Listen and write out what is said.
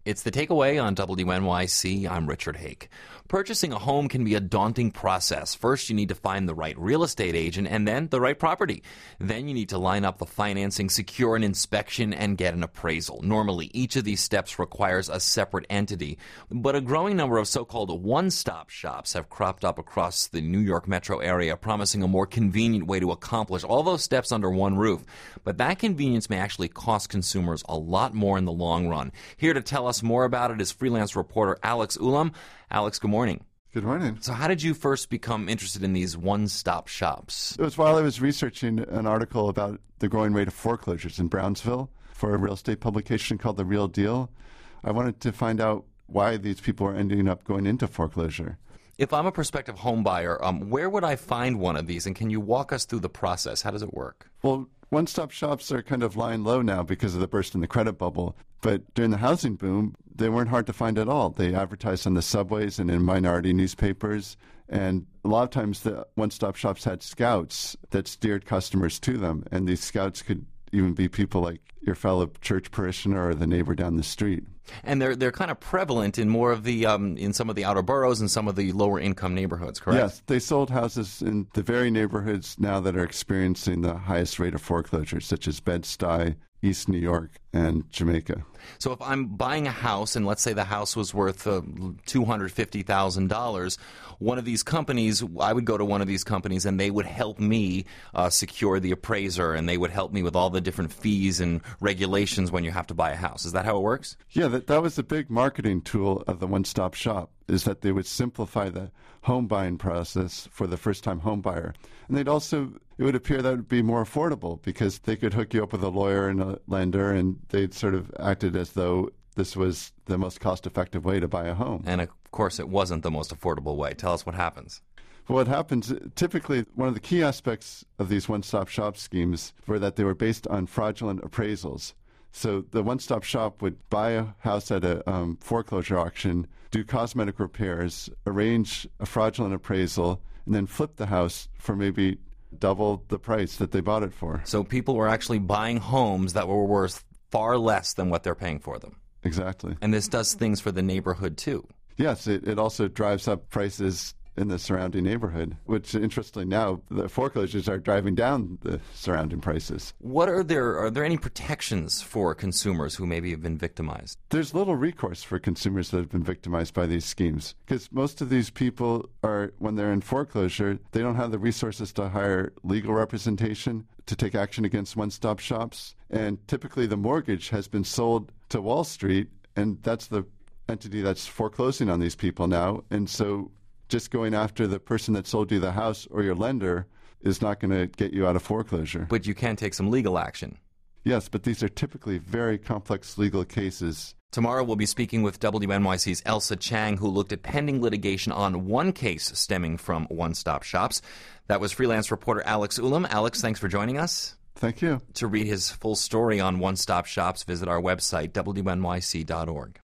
It's The Takeaway on WNYC. I'm Richard Hake. Purchasing a home can be a daunting process. First, you need to find the right real estate agent and then the right property. Then you need to line up the financing, secure an inspection, and get an appraisal. Normally, each of these steps requires a separate entity, but a growing number of so-called one-stop shops have cropped up across the New York metro area, promising a more convenient way to accomplish all those steps under one roof. But that convenience may actually cost consumers a lot more in the long run. Here to tell us more about it is freelance reporter Alex Ulam. Alex, good morning. Good morning. So how did you first become interested in these one-stop shops? It was while I was researching an article about the growing rate of foreclosures in Brownsville for a real estate publication called The Real Deal. I wanted to find out why these people are ending up going into foreclosure. If I'm a prospective home buyer, where would I find one of these? And can you walk us through the process? How does it work? Well, one-stop shops are kind of lying low now because of the burst in the credit bubble. But during the housing boom, they weren't hard to find at all. They advertised on the subways and in minority newspapers. And a lot of times the one-stop shops had scouts that steered customers to them. And these scouts could even be people like your fellow church parishioner or the neighbor down the street. And they're kind of prevalent in more of the in some of the outer boroughs and some of the lower income neighborhoods, correct? Yes, they sold houses in the very neighborhoods now that are experiencing the highest rate of foreclosures, such as Bed-Stuy, East New York, and Jamaica. So if I'm buying a house, and let's say the house was worth $250,000, one of these companies, I would go to one of these companies, and they would help me secure the appraiser, and they would help me with all the different fees and regulations when you have to buy a house. Is that how it works? Yeah, that was a big marketing tool of the one-stop shop, is that they would simplify the home buying process for the first-time home buyer. And it would appear that it would be more affordable because they could hook you up with a lawyer and a lender, and they'd sort of acted as though this was the most cost-effective way to buy a home. And of course, it wasn't the most affordable way. Tell us what happens. Well, what happens, typically, one of the key aspects of these one-stop shop schemes were that they were based on fraudulent appraisals. So the one-stop shop would buy a house at a foreclosure auction, do cosmetic repairs, arrange a fraudulent appraisal, and then flip the house for maybe double the price that they bought it for. So people were actually buying homes that were worth far less than what they're paying for them. Exactly. And this does things for the neighborhood, too. Yes, it also drives up prices in the surrounding neighborhood, which, interestingly, now the foreclosures are driving down the surrounding prices. Are there any protections for consumers who maybe have been victimized? There's little recourse for consumers that have been victimized by these schemes because most of these people when they're in foreclosure, they don't have the resources to hire legal representation to take action against one-stop shops. And typically the mortgage has been sold to Wall Street, and that's the entity that's foreclosing on these people now. And so just going after the person that sold you the house or your lender is not going to get you out of foreclosure. But you can take some legal action. Yes, but these are typically very complex legal cases. Tomorrow we'll be speaking with WNYC's Elsa Chang, who looked at pending litigation on one case stemming from one-stop shops. That was freelance reporter Alex Ulam. Alex, thanks for joining us. Thank you. To read his full story on one-stop shops, visit our website, WNYC.org.